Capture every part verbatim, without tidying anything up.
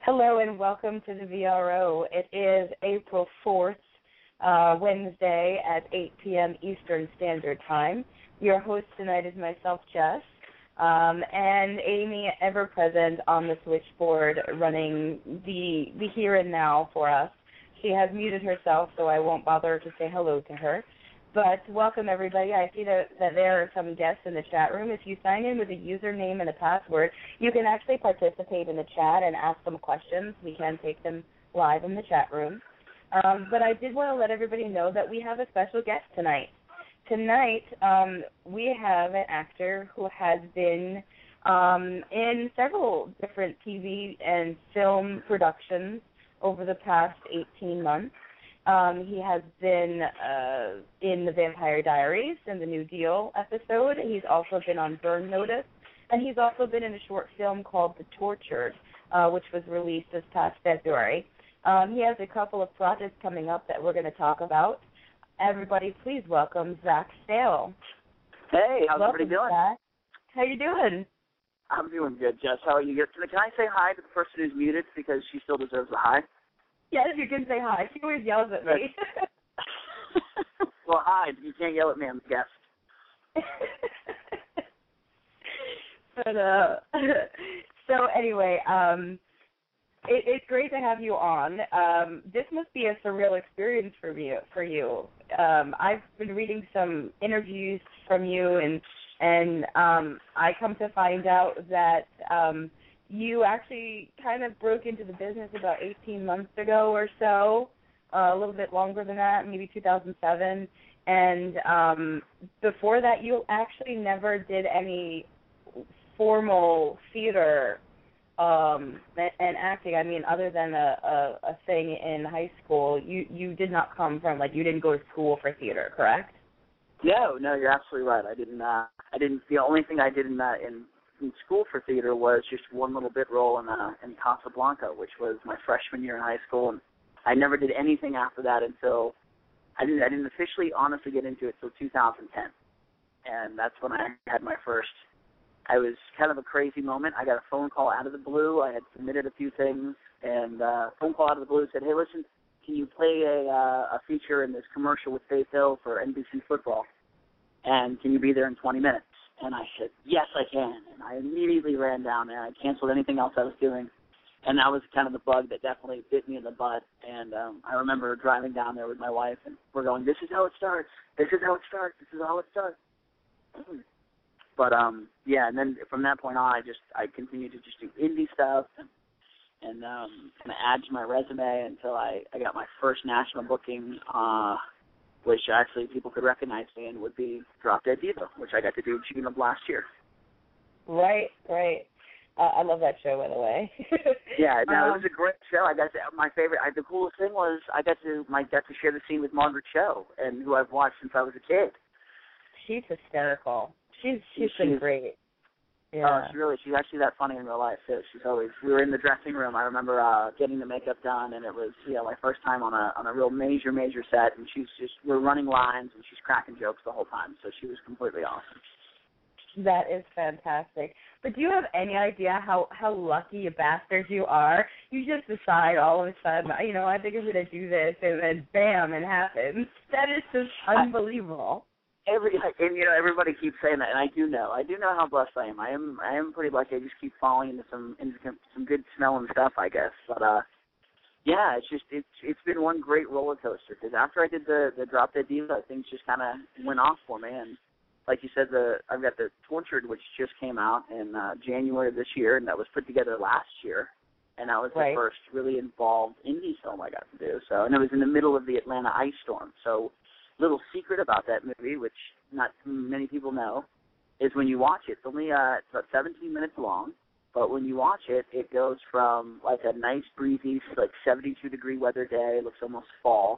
Hello and welcome to the V R O. It is April fourth, uh, Wednesday at eight p.m. Eastern Standard Time. Your host tonight is myself, Jess, um, and Amy, ever present on the switchboard, running the the here and now for us. She has muted herself, so I won't bother to say hello to her. But welcome, everybody. I see that, that there are some guests in the chat room. If you sign in with a username and a password, you can actually participate in the chat and ask them questions. We can take them live in the chat room. Um, but I did want to let everybody know that we have a special guest tonight. Tonight, um, we have an actor who has been um, in several different T V and film productions over the past eighteen months. Um, he has been uh, in The Vampire Diaries and the New Deal episode. He's also been on Burn Notice, and he's also been in a short film called The Tortured, uh, which was released this past February. Um, he has a couple of projects coming up that we're going to talk about. Everybody, please welcome Zach Stale. Hey, how's welcome, everybody doing? Zach. How you doing? I'm doing good, Jess. How are you? Can I say hi to the person who's muted because she still deserves a hi? Yes, you can say hi. She always yells at me. Well, hi. You can't yell at me. I'm the guest. but, uh, so anyway, um, it, it's great to have you on. Um, this must be a surreal experience for you. For you, um, I've been reading some interviews from you, and and um, I come to find out that um, you actually kind of broke into the business about eighteen months ago or so, uh, a little bit longer than that, maybe two thousand seven. And um, before that, you actually never did any formal theater um, and acting. I mean, other than a, a, a thing in high school, you, you did not come from, like, you didn't go to school for theater, correct? No, no, you're absolutely right. I didn't. Uh, I didn't. The only thing I did in that in in school for theater was just one little bit role in uh, in Casablanca, which was my freshman year in high school, and I never did anything after that until I didn't I didn't officially honestly get into it until two thousand ten, and that's when I had my first. I was kind of a crazy moment. I got a phone call out of the blue. I had submitted a few things, and uh, phone call out of the blue said, "Hey, listen, can you play a uh, a feature in this commercial with Faith Hill for N B C Football, and can you be there in twenty minutes?" And I said, yes, I can. And I immediately ran down there. I canceled anything else I was doing. And that was kind of the bug that definitely bit me in the butt. And um, I remember driving down there with my wife, and we're going, this is how it starts. This is how it starts. This is how it starts. But, um, yeah, and then from that point on, I just I continued to just do indie stuff and, and um, kind of add to my resume until I, I got my first national booking, uh which actually people could recognize me in, would be Drop Dead Diva, which I got to do June of last year. Right, right. Uh, I love that show, by the way. Yeah, no, um, it was a great show. I got to, my favorite. I, the coolest thing was I got to my got to share the scene with Margaret Cho, and who I've watched since I was a kid. She's hysterical. She's she's she's, been great. Yeah. Oh, she's really she's actually that funny in real life too. She's always. We were in the dressing room. I remember uh, getting the makeup done, and it was you know my first time on a on a real major major set. And she's just we're running lines, and she's cracking jokes the whole time. So she was completely awesome. That is fantastic. But do you have any idea how how lucky a bastard you are? You just decide all of a sudden, you know, I think I'm gonna do this, and then bam, it happens. That is just unbelievable. I, Every and you know everybody keeps saying that, and I do know. I do know how blessed I am. I am I am pretty lucky. I just keep falling into some into some good smelling stuff, I guess. But uh, yeah, it's just it's it's been one great roller coaster. Because after I did the the Drop Dead Diva, things just kind of went off for me. And like you said, the I've got the Tortured, which just came out in uh, January of this year, and that was put together last year. And that was the right. first really involved indie film I got to do. So, and it was in the middle of the Atlanta ice storm. So. Little secret about that movie, which not many people know, is when you watch it, it's only uh, it's about seventeen minutes long, but when you watch it, it goes from like a nice breezy, like seventy-two degree weather day, it looks almost fall,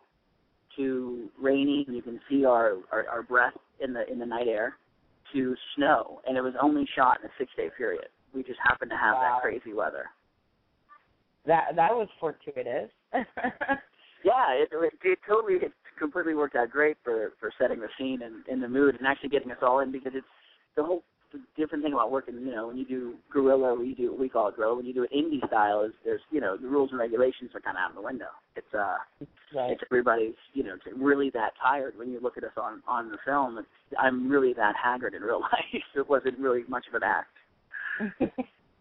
to rainy, and you can see our, our, our breath in the in the night air, to snow, and it was only shot in a six-day period. We just happened to have wow. that crazy weather. That that was fortuitous. Yeah, it, it, it totally, it completely worked out great for, for setting the scene and in the mood and actually getting us all in because it's the whole the different thing about working, you know, when you do guerrilla, or you do, we call it guerrilla, when you do it indie style, is there's, you know, the rules and regulations are kind of out the window. It's, uh, right. it's everybody's, you know, really that tired. When you look at us on, on the film, it's, I'm really that haggard in real life. It wasn't really much of an act.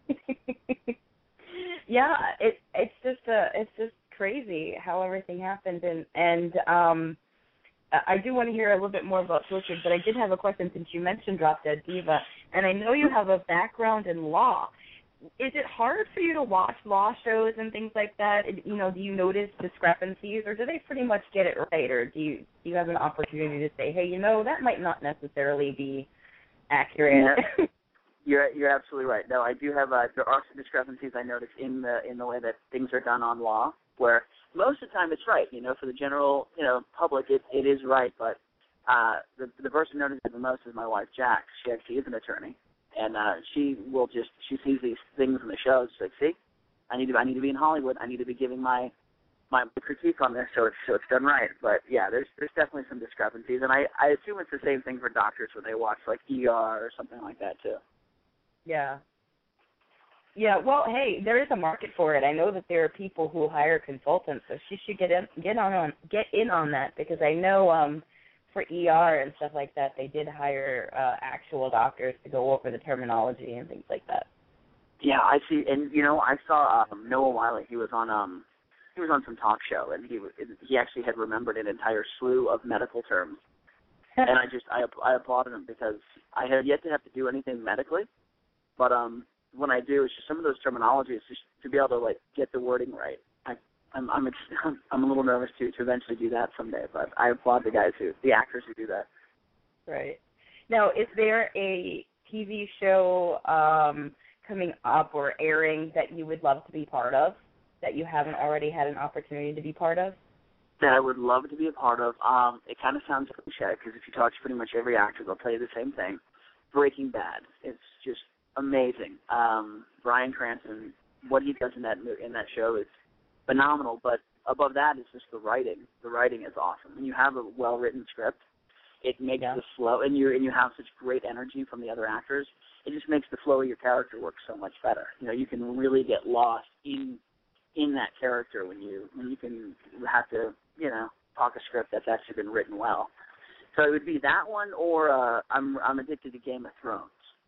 Yeah, it, it's just, uh, it's just crazy how everything happened, and, and, um, I do want to hear a little bit more about Tortured, but I did have a question since you mentioned Drop Dead Diva, and I know you have a background in law. Is it hard for you to watch law shows and things like that? You know, do you notice discrepancies, or do they pretty much get it right, or do you do you have an opportunity to say, hey, you know, that might not necessarily be accurate? Yeah. You're you're absolutely right. No, I do have uh, there are some discrepancies I notice in the in the way that things are done on law, where most of the time it's right. You know, for the general you know public, it it is right. But uh, the the person noticed it the most is my wife, Jax. She actually is an attorney, and uh, she will just she sees these things in the shows. She's like, see, I need to I need to be in Hollywood. I need to be giving my my critique on this, so it's so it's done right. But yeah, there's there's definitely some discrepancies, and I I assume it's the same thing for doctors when they watch like E R or something like that too. Yeah. Yeah, well, hey, there is a market for it. I know that there are people who hire consultants, so she should get in get on, on get in on that, because I know um for E R and stuff like that, they did hire uh, actual doctors to go over the terminology and things like that. Yeah, I see, and you know, I saw um, Noah Wiley. He was on um he was on some talk show, and he he actually had remembered an entire slew of medical terms, and I just I I applauded him, because I had yet to have to do anything medically. But um, when I do, it's just some of those terminologies, just to be able to like get the wording right. I, I'm I'm I'm a little nervous to to eventually do that someday. But I applaud the guys who, the actors who do that. Right. Now, is there a T V show um, coming up or airing that you would love to be part of, that you haven't already had an opportunity to be part of? That I would love to be a part of. Um, it kind of sounds cliche, because if you talk to pretty much every actor, they'll tell you the same thing. Breaking Bad. It's just amazing. Um, Bryan Cranston, what he does in that in that show is phenomenal. But above that is just the writing. The writing is awesome. When you have a well-written script, it makes yeah. the flow, and you and you have such great energy from the other actors. It just makes the flow of your character work so much better. You know, you can really get lost in in that character when you when you can have to you know talk a script that's actually been written well. So it would be that one, or uh, I'm I'm addicted to Game of Thrones.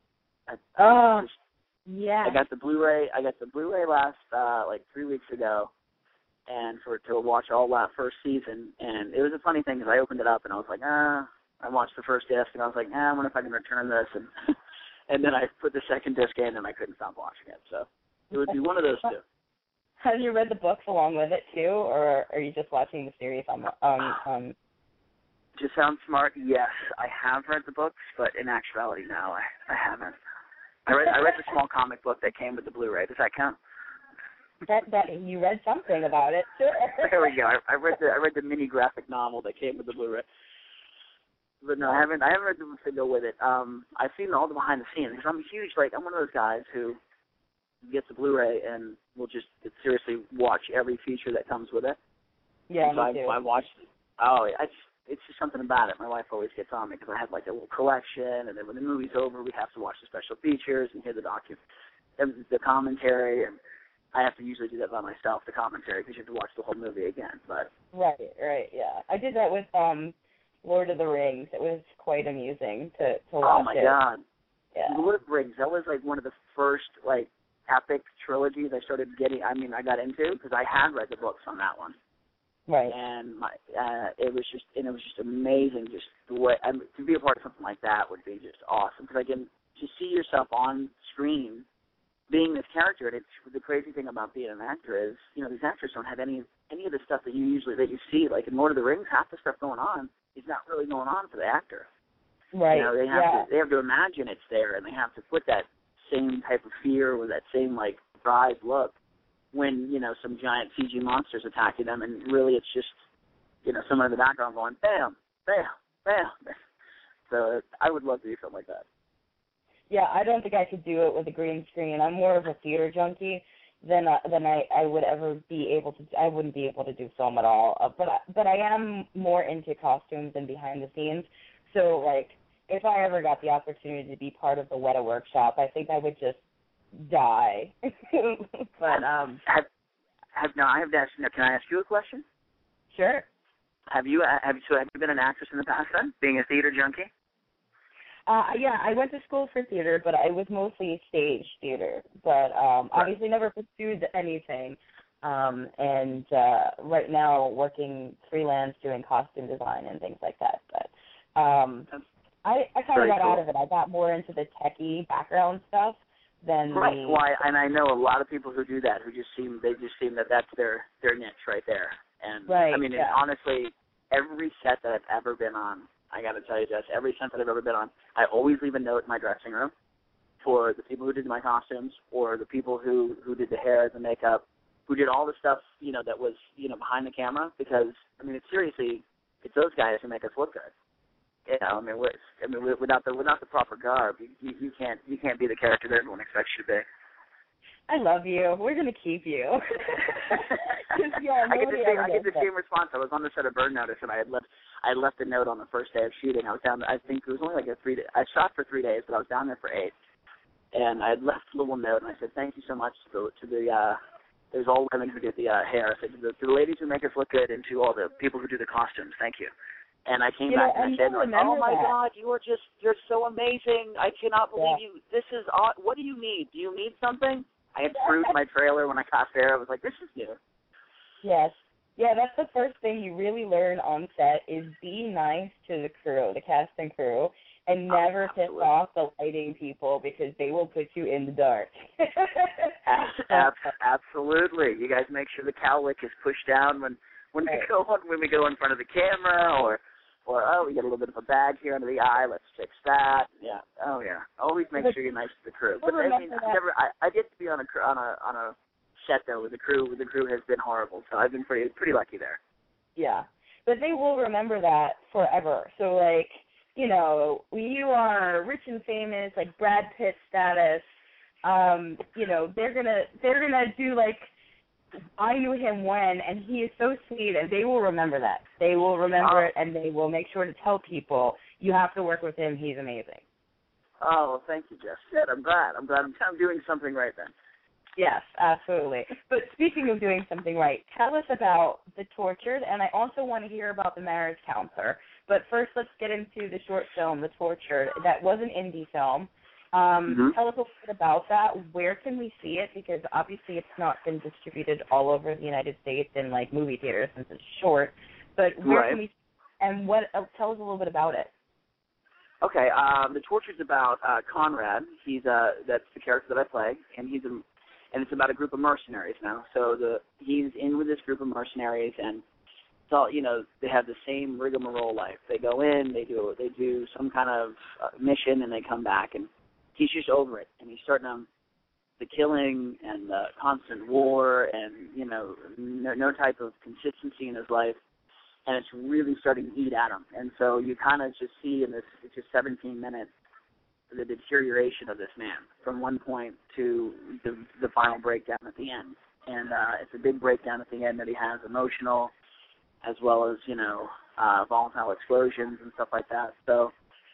Oh, yeah. I got the Blu-ray. I got the Blu-ray last uh, like three weeks ago, and for to watch all that first season. And it was a funny thing, because I opened it up and I was like, ah. I watched the first disc and I was like, ah, I wonder if I can return this. And and then I put the second disc in and I couldn't stop watching it. So it would be one of those two. Have you read the books along with it too, or are you just watching the series on um um? To sound smart, yes, I have read the books, but in actuality, no, I, I haven't. I read I read the small comic book that came with the Blu-ray. Does that count? That that you read something about it. Sure. There we go. I, I read the I read the mini graphic novel that came with the Blu-ray. But no, I haven't I haven't read the books that go with it. Um, I've seen all the behind the scenes, because I'm huge. Like, I'm one of those guys who gets the Blu-ray and will just seriously watch every feature that comes with it. Yeah, so me I, too. I watched. Oh, I just. It's just something about it. My wife always gets on me, because I have like a little collection, and then when the movie's over, we have to watch the special features and hear the docu, and the commentary, and I have to usually do that by myself, the commentary, because you have to watch the whole movie again. But right, right, yeah. I did that with um, Lord of the Rings. It was quite amusing to to watch. Oh my it. God, yeah. Lord of the Rings. That was like one of the first like epic trilogies I started getting. I mean, I got into, because I had read the books on that one. Right. And my, uh, it was just, and it was just amazing. Just the way, I mean, to be a part of something like that would be just awesome. Because I can to see yourself on screen, being this character. And it's the crazy thing about being an actor is, you know, these actors don't have any any of the stuff that you usually that you see. Like in Lord of the Rings, half the stuff going on is not really going on for the actor. Right. You know, they have yeah. to they have to imagine it's there, and they have to put that same type of fear or that same like surprised look when, you know, some giant C G monster's attacking them, and really it's just, you know, someone in the background going, bam, bam, bam. So I would love to do something like that. Yeah, I don't think I could do it with a green screen. I'm more of a theater junkie than uh, than I, I would ever be able to. I wouldn't be able to do film at all. Uh, but but I am more into costumes and behind the scenes. So like if I ever got the opportunity to be part of the Weta workshop, I think I would just die. But um, have, have no, I have to ask. No, can I ask you a question? Sure. Have you have so have you been an actress in the past then, being a theater junkie? Uh, yeah, I went to school for theater, but I was mostly stage theater. But um, Right. obviously never pursued anything. Um, and uh, right now working freelance doing costume design and things like that. But um, I, I kind of got cool. out of it. I got more into the techie background stuff than right. the... Why? And I know a lot of people who do that who just seem they just seem that that's their their niche right there. And right, I mean, yeah. honestly, every set that I've ever been on, I got to tell you, Jess, every set that I've ever been on, I always leave a note in my dressing room for the people who did my costumes or the people who who did the hair, the makeup, who did all the stuff, you know, that was, you know, behind the camera, because, I mean, it's seriously, it's those guys who make us look good. You know, I mean, we're, I mean, without the without the proper garb, you, you, you can't you can't be the character that everyone expects you to be. I love you. We're gonna keep you. yeah, I get the same I get the that. same response. I was on the set of Bird Notice, and I had left I had left a note on the first day of shooting. I was down. I think it was only like a three. Day, I shot for three days, but I was down there for eight. And I had left a little note, and I said, "Thank you so much to, to the." Uh, There's all women who did the uh, hair. I said, to the, to the ladies who make us look good and to all the people who do the costumes, thank you. And I came you back know, and I said, like, oh, my that. God, you are just, you're so amazing. I cannot believe yeah. you. This is, odd. What do you need? Do you need something? I had fruit in my trailer when I got there. I was like, this is new. Yes. Yeah, that's the first thing you really learn on set is be nice to the crew, the cast and crew, and never piss off the lighting people because they will put you in the dark. Absolutely. You guys make sure the cowlick is pushed down when when right. we go on, when we go in front of the camera, or or oh, we get a little bit of a bag here under the eye. Let's fix that. Yeah. Oh yeah. Always make but, sure you're nice to the crew. But I mean, I never. I, I get to be on a on a on a set though with the crew. With the crew has been horrible, so I've been pretty pretty lucky there. Yeah, but they will remember that forever. So like. You know, you are rich and famous, like Brad Pitt status. Um, you know, they're gonna they're gonna do like I knew him when, and he is so sweet, and they will remember that. They will remember oh. it, and they will make sure to tell people you have to work with him. He's amazing. Oh, well, thank you, Jess. Good. I'm glad. I'm glad. I'm, I'm doing something right then. Yes, absolutely. But speaking of doing something right, tell us about The Tortured, and I also want to hear about The Marriage Counselor. But first, let's get into the short film, The Tortured. That was an indie film. Um, mm-hmm. Tell us a little bit about that. Where can we see it? Because obviously it's not been distributed all over the United States in, like, movie theaters since it's short. But where right. can we and what? Uh, tell us a little bit about it. Okay, um, The Tortured's about uh, Conrad. He's uh, that's the character that I play, and he's a And it's about a group of mercenaries now. So the he's in with this group of mercenaries, and it's all, you know, they have the same rigmarole life. They go in, they do they do some kind of uh, mission, and they come back, and he's just over it. And he's starting on the killing and the constant war, and you know, no, no type of consistency in his life, and it's really starting to eat at him. And so you kind of just see in this, it's just seventeen minutes. The deterioration of this man from one point to the, the final breakdown at the end. And uh, it's a big breakdown at the end that he has, emotional, as well as, you know, uh, volatile explosions and stuff like that. So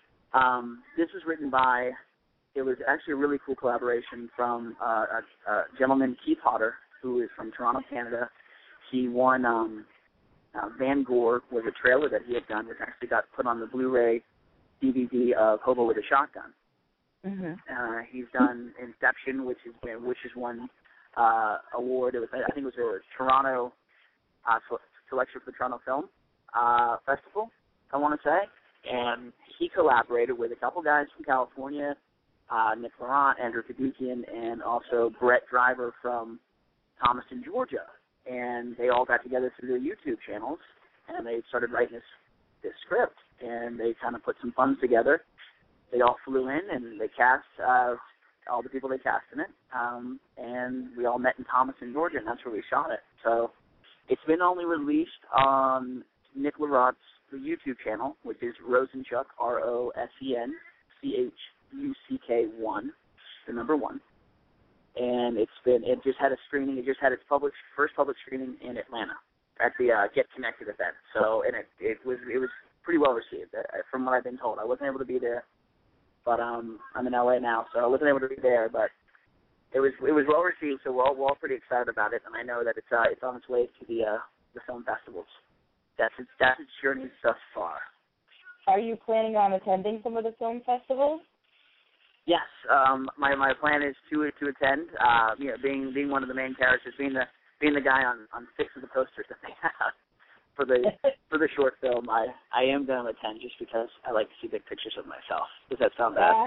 um, this was written by, it was actually a really cool collaboration from uh, a, a gentleman, Keith Hodder, who is from Toronto, Canada. He won um, uh, Van Gogh was a trailer that he had done, which actually got put on the Blu-ray D V D of Hobo with a Shotgun. Mm-hmm. Uh, he's done Inception, which is which is one uh, award. It was I think it was a Toronto uh, selection for the Toronto Film uh, Festival, I want to say. And he collaborated with a couple guys from California, uh, Nick Laurent, Andrew Kadukian, and also Brett Driver from Thomaston, Georgia. And they all got together through their YouTube channels, and they started writing this this script. And they kind of put some funds together. They all flew in, and they cast uh, all the people they cast in it. Um, and we all met in Thomaston, Georgia, and that's where we shot it. So it's been only released on Nick Laurent's YouTube channel, which is Rosenchuck, R O S E N C H U C K one, the number one. And it's been, it just had a screening, it just had its public, first public screening in Atlanta at the uh, Get Connected event. So, and it, it was, it was pretty well received, uh, from what I've been told. I wasn't able to be there, but um, I'm in L A now, so I wasn't able to be there. But it was it was well received, so we're all, we're all pretty excited about it, and I know that it's uh, it's on its way to the uh, the film festivals. That's its that's its journey thus far. Are you planning on attending some of the film festivals? Yes, um, my my plan is to to attend. Uh, you know, being being one of the main characters, being the being the guy on, on six of the posters that they have for the for the short film. I, I am going to attend just because I like to see big pictures of myself. Does that sound bad?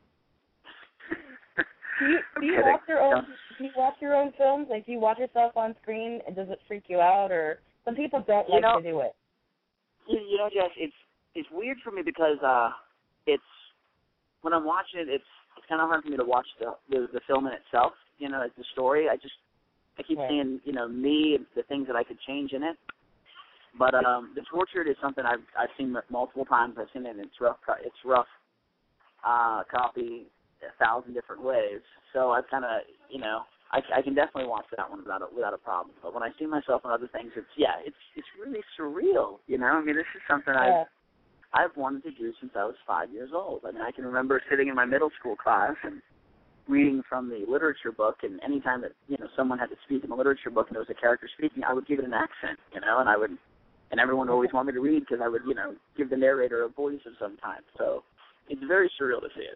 do you, do you watch your own? Do you watch your own films? Like, do you watch yourself on screen, and does it freak you out? Or some people don't like you know, to do it. You, you know, Jess, it's it's weird for me because uh, it's. When I'm watching it, it's it's kind of hard for me to watch the, the the film in itself. You know, the story. I just I keep right. seeing you know me and the things that I could change in it. But um, the Tortured is something I've I've seen multiple times. I've seen it in its rough it's rough uh, copy a thousand different ways. So I've kind of you know I, I can definitely watch that one without a, without a problem. But when I see myself in other things, it's yeah it's it's really surreal. You know, I mean this is something yeah. I've I've wanted to do since I was five years old. I mean, I can remember sitting in my middle school class and reading from the literature book, and any time that, you know, someone had to speak in the literature book and there was a character speaking, I would give it an accent, you know, and I would, and everyone would always want me to read because I would, you know, give the narrator a voice of some kind. So it's very surreal to see it.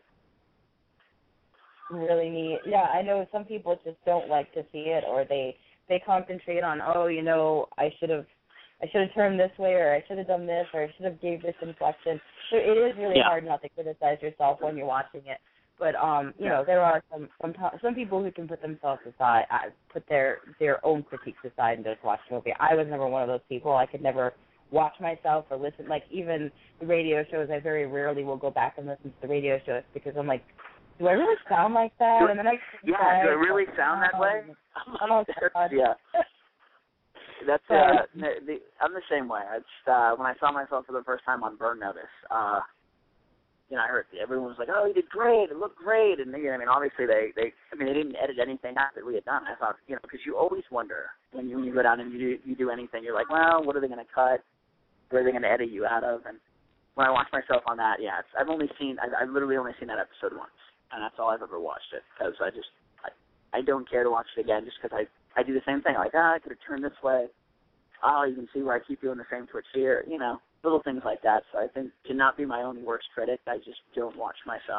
Really neat. Yeah, I know some people just don't like to see it, or they, they concentrate on, oh, you know, I should have, I should have turned this way, or I should have done this, or I should have gave this inflection. So it is really yeah. hard not to criticize yourself when you're watching it. But um, you yeah. know, there are some some some people who can put themselves aside, uh, put their their own critiques aside, and just watch the movie. I was never one of those people. I could never watch myself or listen. Like even the radio shows, I very rarely will go back and listen to the radio shows because I'm like, do I really sound like that? Do, and then I yeah, do I really sound that way? Oh, God. Yeah. That's uh, the, the, I'm the same way. I just uh, when I saw myself for the first time on Burn Notice, uh, you know, I heard everyone was like, "Oh, you did great! It looked great!" And you know, I mean, obviously they, they, I mean, they didn't edit anything out that we had done. I thought, you know, because you always wonder when you when you go down and you do you do anything, you're like, well, what are they going to cut? What are they going to edit you out of? And when I watched myself on that, yeah, it's, I've only seen, I, I've literally only seen that episode once, and that's all I've ever watched it because I just, I, I don't care to watch it again just because I, I do the same thing. Like, ah, I could have turned this way. Oh, you can see where I keep doing the same twitch here, you know, little things like that. So I think to not be my own worst critic, I just don't watch myself.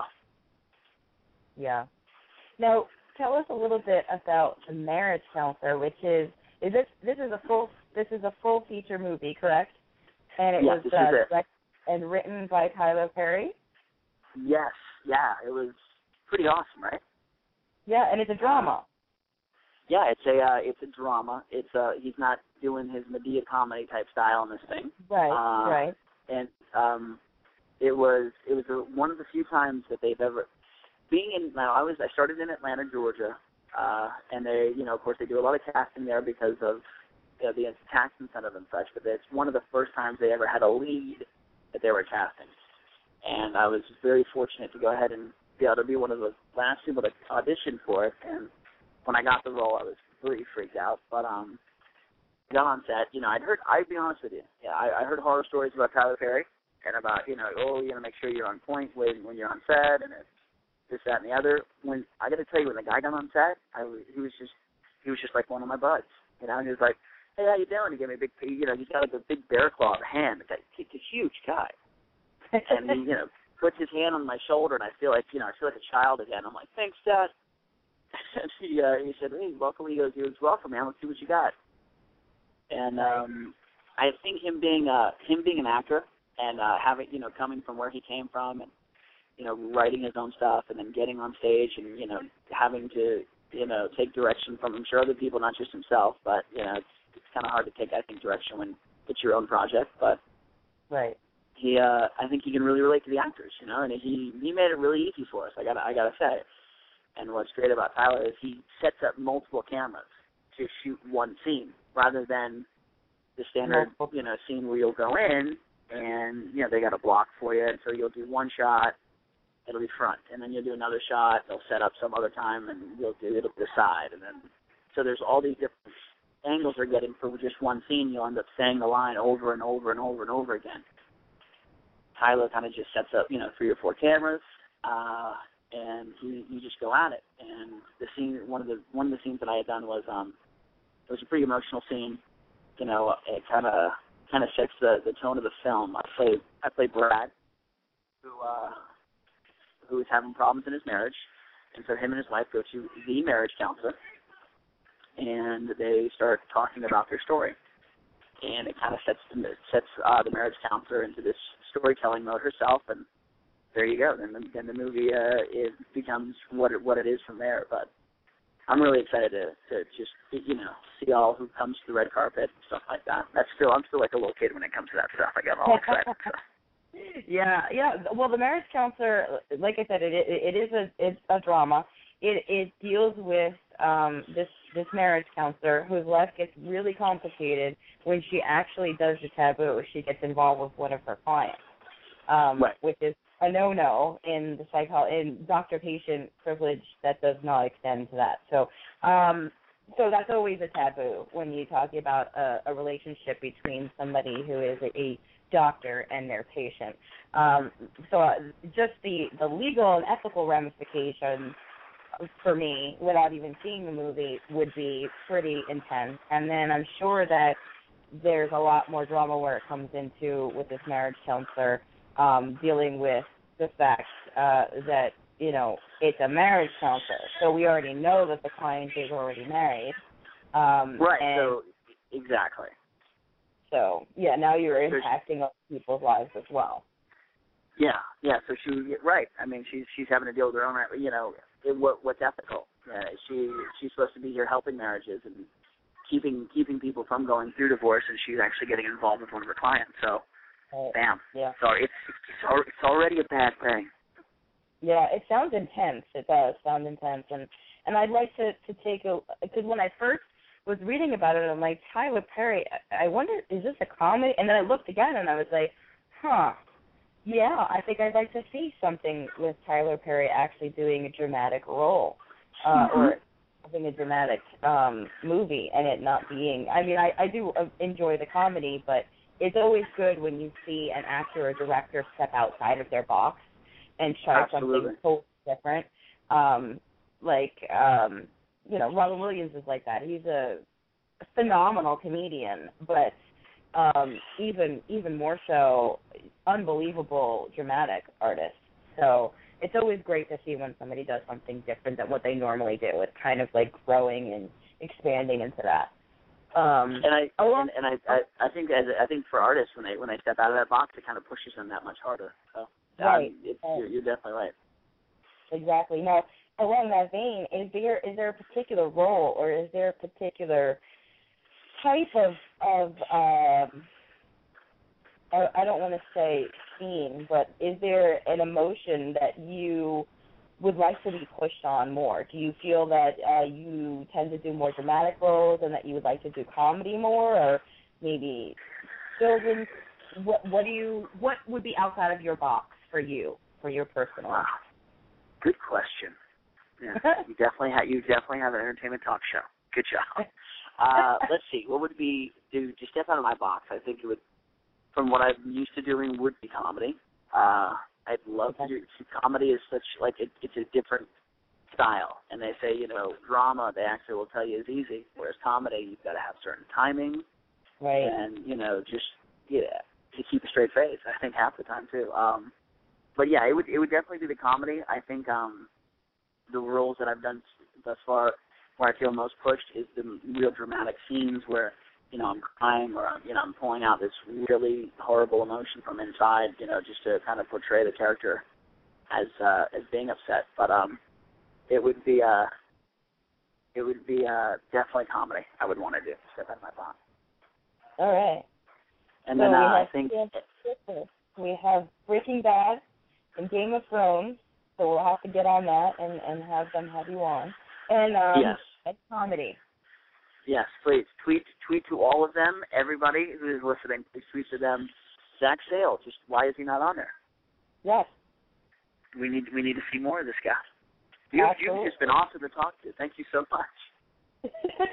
Yeah. Now, tell us a little bit about The Marriage Counselor, which is, is this this is a full this is a full feature movie, correct? And it yeah, was this uh, is it. directed and written by Tyler Perry. Yes, yeah, it was pretty awesome, right? Yeah, and it's a drama. Yeah, it's a uh, it's a drama. It's uh he's not doing his Medea comedy type style in this thing. Right, uh, right. And um, it was it was a, one of the few times that they've ever being in. Now I was I started in Atlanta, Georgia, uh, and they you know of course they do a lot of casting there because of you know, the tax incentive and such. But it's one of the first times they ever had a lead that they were casting, and I was very fortunate to go ahead and be able to be one of the last people to audition for it. And when I got the role, I was pretty freaked out. But um, got on set, you know, I'd heard. I'd be honest with you, yeah, I, I heard horror stories about Tyler Perry and about, you know, oh, you got to make sure you're on point when when you're on set and it's this, that, and the other. When I got to tell you, when the guy got on set, I was, he was just he was just like one of my buds, you know. And he was like, hey, how you doing? He gave me a big, you know, he's got like a big bear claw of a hand. He's a huge guy, and he, you know, puts his hand on my shoulder, and I feel like, you know, I feel like a child again. I'm like, thanks, Dad. And he uh, he said, hey, welcome. He goes, he goes, welcome, man. Let's see what you got. And um, I think him being uh, him being an actor and uh, having, you know, coming from where he came from and, you know, writing his own stuff and then getting on stage and, you know, having to, you know, take direction from, I'm sure, other people, not just himself, but, you know, it's, it's kind of hard to take, I think, direction when it's your own project. But right. he, uh, I think he can really relate to the actors, you know, and he he made it really easy for us. I got I got to say. And what's great about Tyler is he sets up multiple cameras to shoot one scene rather than the standard, multiple. you know, scene where you'll go in and, you know, they got a block for you. And so you'll do one shot, it'll be front. And then you'll do another shot, they'll set up some other time, and you'll do it'll be the side. And then, so there's all these different angles they're getting for just one scene. You'll end up saying the line over and over and over and over again. Tyler kind of just sets up, you know, three or four cameras, uh, and you, you just go at it. And the scene, one of the one of the scenes that I had done was, um, it was a pretty emotional scene. You know, it kind of kind of sets the, the tone of the film. I play I play Brad, who uh, who is having problems in his marriage, and so him and his wife go to the marriage counselor, and they start talking about their story. And it kind of sets the, sets uh, the marriage counselor into this storytelling mode herself, and there you go. Then the, then the movie uh, it becomes what it, what it is from there. But I'm really excited to, to just you know see all who comes to the red carpet and stuff like that. That's still I'm still like a little kid when it comes to that stuff. I get all excited. So. Yeah, yeah. Well, the marriage counselor, like I said, it it, it is a it's a drama. It it deals with um, this this marriage counselor whose life gets really complicated when she actually does the taboo. She gets involved with one of her clients, um, right. which is a no-no in the psycho in doctor-patient privilege that does not extend to that. So, um, so that's always a taboo when you talk about a, a relationship between somebody who is a, a doctor and their patient. Um, so, uh, just the the legal and ethical ramifications for me, without even seeing the movie, would be pretty intense. And then I'm sure that there's a lot more drama where it comes into with this marriage counselor um, dealing with the fact uh, that, you know, it's a marriage counselor. So we already know that the client is already married. Um, right, and so exactly. So, yeah, now you're impacting other people's lives as well. Yeah, yeah, so she, right. I mean, she's she's having to deal with her own, you know, what what's ethical. Uh, she she's supposed to be here helping marriages and keeping keeping people from going through divorce, and she's actually getting involved with one of her clients. So, right. bam. Yeah. So it's it's, it's already a bad thing. Yeah, it sounds intense. It does sound intense, and and I'd like to to take a because when I first was reading about it, I'm like, Tyler Perry. I wonder, is this a comedy? And then I looked again, and I was like, huh. Yeah, I think I'd like to see something with Tyler Perry actually doing a dramatic role, uh, mm-hmm. or having a dramatic um, movie, and it not being. I mean, I, I do enjoy the comedy, but it's always good when you see an actor or director step outside of their box and try Absolutely. something totally different. Um, like, um, you know, Robin Williams is like that. He's a phenomenal comedian, but um, even even more so, unbelievable dramatic artist. So it's always great to see when somebody does something different than what they normally do. It's kind of like growing and expanding into that. Um, and I oh, and, and I, I I think as I think for artists when they when they step out of that box, it kind of pushes them that much harder. So right, um, it's, right. You're, you're definitely right. Exactly. Now, along that vein, is there is there a particular role or is there a particular type of of um, I don't want to say scene, but is there an emotion that you would like to be pushed on more? Do you feel that uh, you tend to do more dramatic roles and that you would like to do comedy more, or maybe children's? What what do you what would be outside of your box for you, for your personal? Wow. Good question. Yeah, you definitely have you definitely have an entertainment talk show. Good job. Uh, let's see. What would be to to step out of my box? I think it would. From what I'm used to doing would be comedy. Uh, I'd love okay. to do comedy is such like it, it's a different style, and they say you know drama the actor will tell you is easy, whereas comedy you've got to have certain timing, right? And you know just yeah to keep a straight face. I think half the time too. Um, but yeah, it would it would definitely be the comedy. I think um, the roles that I've done thus far where I feel most pushed is the real dramatic scenes where. You know, I'm crying or, I'm, you know, I'm pulling out this really horrible emotion from inside, you know, just to kind of portray the character as uh, as being upset. But um, it would be uh, it would be uh, definitely comedy I would want to do, step out of my box. All right. And so then uh, I think... We have Breaking Bad and Game of Thrones, so we'll have to get on that and, and have them have you on. And, um, yes. and comedy. Yes, please. Tweet tweet to all of them, everybody who is listening. Please tweet to them. Zach Sale, just why is he not on there? Yes. We need we need to see more of this guy. You, you've just been awesome to talk to. Thank you so much.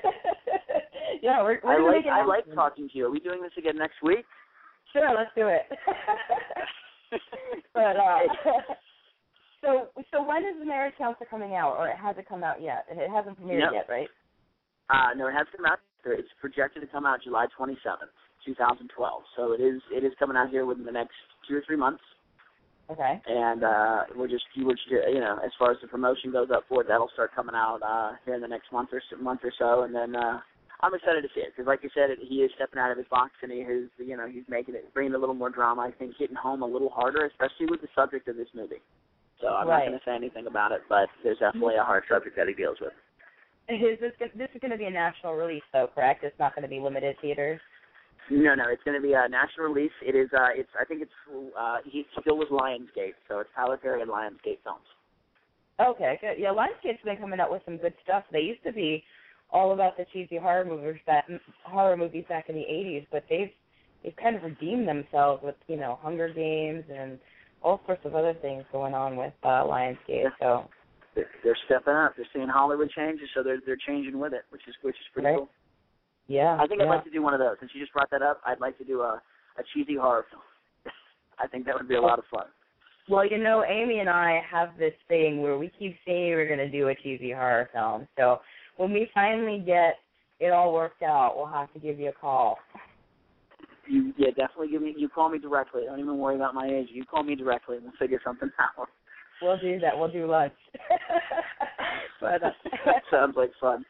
yeah, we're, we're I like I like talking to you. Are we doing this again next week? Sure, let's do it. but uh, so so when is the Marriage Counselor coming out, or it hasn't come out yet? It hasn't premiered Nope. yet, right? Uh, no, it has come out. It's projected to come out July twenty-seventh, twenty twelve. So it is it is coming out here within the next two or three months. Okay. And uh, we're just we're just, you know, as far as the promotion goes up for it, that'll start coming out uh, here in the next month or so, month or so, and then uh, I'm excited to see it because, like you said, it, he is stepping out of his box and he is, you know, he's making it, bringing a little more drama. I think hitting home a little harder, especially with the subject of this movie. So I'm right. not going to say anything about it, but there's definitely a hard subject that he deals with. Is this this is going to be a national release, though, correct? It's not going to be limited theaters. No, no, it's going to be a national release. It is. Uh, it's. I think it's. Uh, he still was Lionsgate, so it's Tyler Perry and Lionsgate Films. Okay, good. Yeah, Lionsgate's been coming out with some good stuff. They used to be all about the cheesy horror movies back horror movies back in the eighties, but they've they've kind of redeemed themselves with, you know, Hunger Games and all sorts of other things going on with uh, Lionsgate. So they're, they're stepping up. They're seeing Hollywood changes, so they're they're changing with it, which is which is pretty right. cool. Yeah, I think yeah. I'd like to do one of those. Since you just brought that up, I'd like to do a, a cheesy horror film. I think that would be a lot of fun. Well, you know, Amy and I have this thing where we keep saying we're going to do a cheesy horror film. So when we finally get it all worked out, we'll have to give you a call. You, yeah, definitely give me. You call me directly. Don't even worry about my age. You call me directly, and we'll figure something out. We'll do that. We'll do lunch. but uh, that sounds like fun.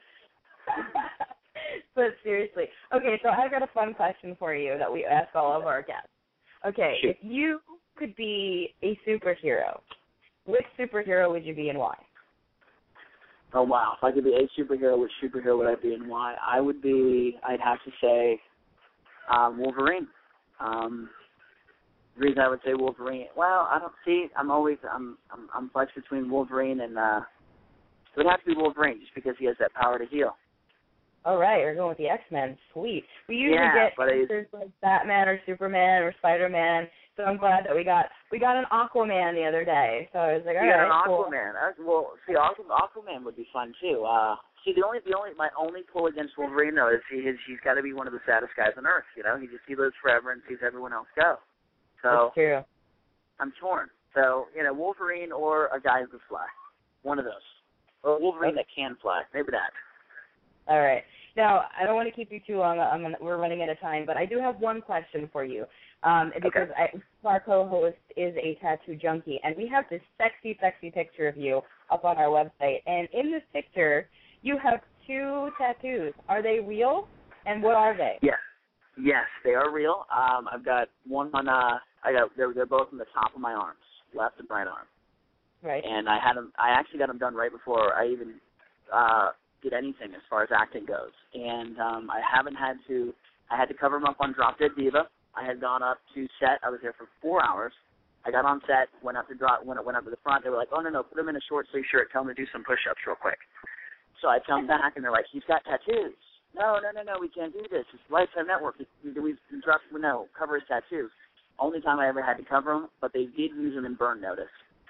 But seriously, okay. So I've got a fun question for you that we ask all of our guests. Okay, Shoot. If you could be a superhero, which superhero would you be and why? Oh, wow. If I could be a superhero, which superhero would I be and why? I would be, I'd have to say, um, Wolverine. Um, the reason I would say Wolverine, well, I don't see, I'm always, I'm I'm, I'm flexed between Wolverine and, uh, it would have to be Wolverine just because he has that power to heal. All right, we're going with the X-Men. Sweet. We usually yeah, get but answers like Batman or Superman or Spider-Man, so I'm glad that we got we got an Aquaman the other day. So I was like, all you right, got an cool. Aquaman. Uh, well, see, Aqu- Aquaman would be fun too. Uh, see, the only the only my only pull against Wolverine though is he is he's got to be one of the saddest guys on earth. You know, he just he lives forever and sees everyone else go. So That's true. I'm torn. So you know, Wolverine or a guy who can fly, one of those, or Wolverine okay. that can fly, maybe that. All right. Now, I don't want to keep you too long. I'm gonna, we're running out of time, but I do have one question for you. Um, because okay. I, our co-host is a tattoo junkie, and we have this sexy, sexy picture of you up on our website. And in this picture, you have two tattoos. Are they real? And what are they? Yes. Yes, they are real. Um, I've got one on. Uh, I got. They're they're both on the top of my arms, left and right arm. Right. And I had them. I actually got them done right before I even. Uh, did anything as far as acting goes, and um, I haven't had to. I had to cover them up on Drop Dead Diva. I had gone up to set. I was there for four hours. I got on set, went up to drop, when it went up to the front. They were like, "Oh no, no, put him in a short sleeve shirt. Tell him to do some push-ups real quick." So I come back, and they're like, "He's got tattoos." No, no, no, no, we can't do this. It's Lifetime Network. We we drop no cover his tattoos. Only time I ever had to cover them, but they did use them in burn notice.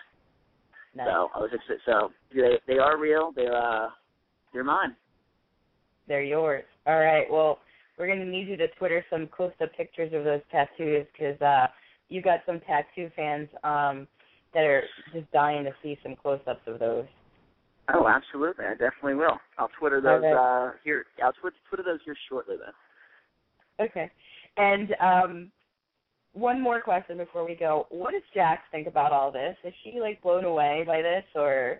Nice. So I was excited. So they they are real. They're uh. They're mine. They're yours. All right. Well, we're going to need you to Twitter some close-up pictures of those tattoos because uh, you've got some tattoo fans um, that are just dying to see some close-ups of those. Oh, absolutely. I definitely will. I'll Twitter those okay. uh, here. I'll Twitter, Twitter those here shortly then. Okay. And um, one more question before we go. What does Jax think about all this? Is she, like, blown away by this or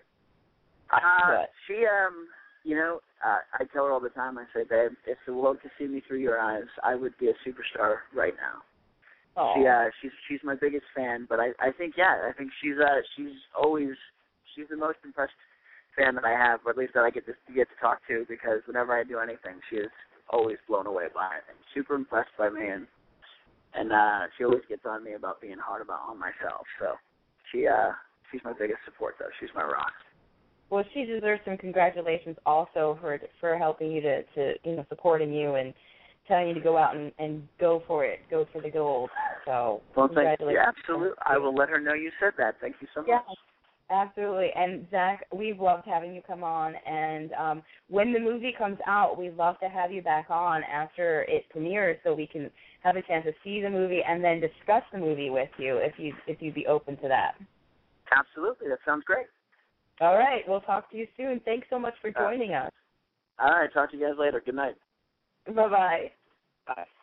uh, what? She, um... You know, uh, I tell her all the time, I say, babe, if the world could see me through your eyes, I would be a superstar right now. Aww. She, uh, she's she's my biggest fan, but I, I think, yeah, I think she's uh, she's always, she's the most impressed fan that I have, or at least that I get to, get to talk to, because whenever I do anything, she is always blown away by it and super impressed by me, and, and uh, she always gets on me about being hard about on myself. So she, uh, she's my biggest support, though. She's my rock. Well, she deserves some congratulations also for for helping you to, to you know, supporting you and telling you to go out and, and go for it, go for the gold. So well, congratulations. Thank you. Yeah, absolutely. I will let her know you said that. Thank you so much. Yeah. Absolutely. And, Zach, we've loved having you come on. And um, when the movie comes out, we'd love to have you back on after it premieres so we can have a chance to see the movie and then discuss the movie with you if, you, if you'd be open to that. Absolutely. That sounds great. All right. We'll talk to you soon. Thanks so much for joining uh, us. All right. Talk to you guys later. Good night. Bye-bye. Bye.